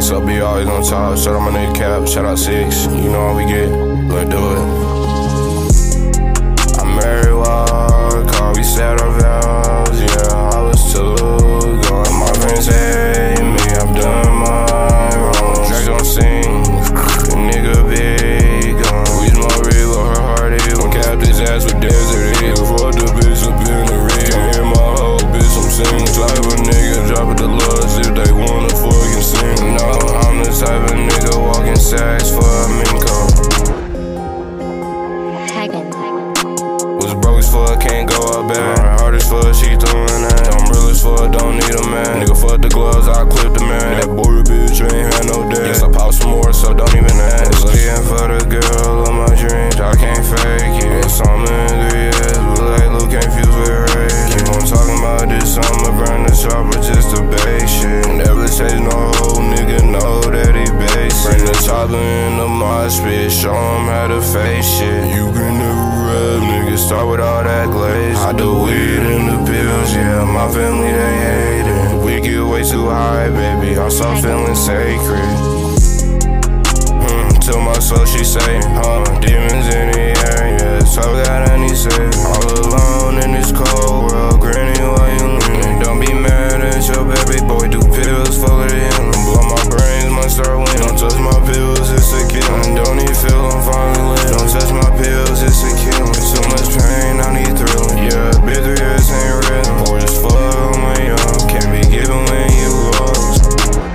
So be always on top. Shout out my nigga Cap, shout out Six. You know how we get, let's do it. I'm married wild, call we set our vows. Yeah, I was too gone. My friends hate me, I've done my wrong. Drake don't sing, nigga big gun. We smoke real with her heart is. When capped his ass with Desert Eagle. Fuck the bitch up in the rig. Hear my whole bitch, I'm singing. Type of nigga, drop it to lust if they wanna fucking sing. No, I'm the type of nigga walking sacks for a Minko. Was broke as fuck, can't go out bad. Hard as fuck, she throwing that. I'm real as fuck, don't need a man. Nigga, fuck the gloves, I clip the man. That boy, bitch, ain't had no dad. Yes, I pop some more, so don't even ask. Looking for the girl of my dreams, I can't fake it. Some ingredients, but like Luke can't fuse with rage. Keep on talking about this, I'ma burn the chopper just to bake shit. Never chase no hoe, nigga know that he basic. Bring the chopper in the mosh pit, show him how to face shit. You can never rap, nigga, start with all that glaze. I do weed and the pills, yeah, my family they hate it. We get way too high, baby, I start feeling sacred. Till my soul she say, demons in the air, yeah, so that I need saving. All alone in this cold world, granny while you leaning. Don't be mad at your baby boy, do pills full of healing. Blow my brains, might start winning. Don't touch my pills, it's a killing. Don't need feel, I'm finally lit. Don't touch my pills, it's a killing. Too much pain, I need thrilling. Yeah, big 3 years ain't rhythm. Boy, just fuck on my young, can't be given when you lost.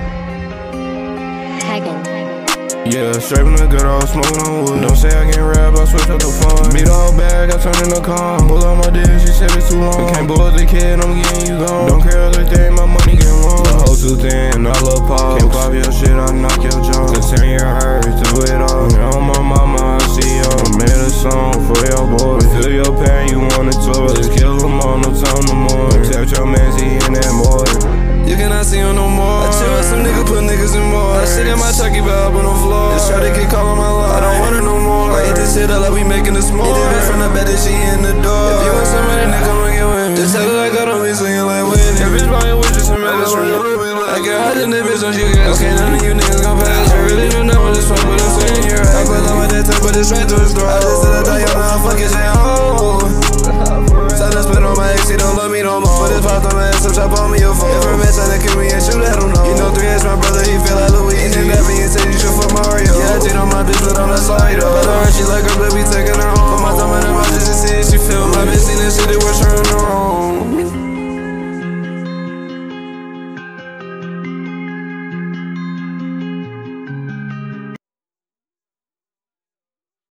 Yeah, straight from the good old smoking on wood. Don't say I can't rap, I switch up the fun. Beat the whole bag, I turn in the calm. Pull out my dick, she said it's too long. Can't bully the kid, I'm getting you gone. Don't care other thing, my money get long. The hoe too thin, I love pause. Can't pop your shit, I knock your jaw. The 10-year hurt through it all. On my mama, I see y'all. I made a song for your boy. Feel your pain, you want it to. Just kill them all, no time no more. Tell your man, he in that boy. You cannot see him no more. I chill with some nigga, put niggas in more. I sit in my turkey bell up on the floor. Just try to get call on my line. I don't want her no more. I eat this shit up like we making this more. Hit it from the bed that she in the door. If you want somebody, nigga, come and get with me. Just tell her like I don't be swinging like Whitney. That bitch buying with just some medicine from the Ruby. I get hot in that bitch, don't you get. Okay, none of you niggas gon' pass. I really don't know what this fuck, but I'm saying you're right. I put on my that time, but it's right to his throat. I just said I die, y'all know I fuck his ass. So I spit on my ex, he don't love me no more. Put his popped on my ass, so chop on me your phone. If her man tryna kill me and shoot, I don't know. You know 3X my brother, he feel like Louis. And then that being said, you should fuck Mario. Yeah, I cheat on my bitch, but I'm not sorry though. But I heard she like her, but we taking her home.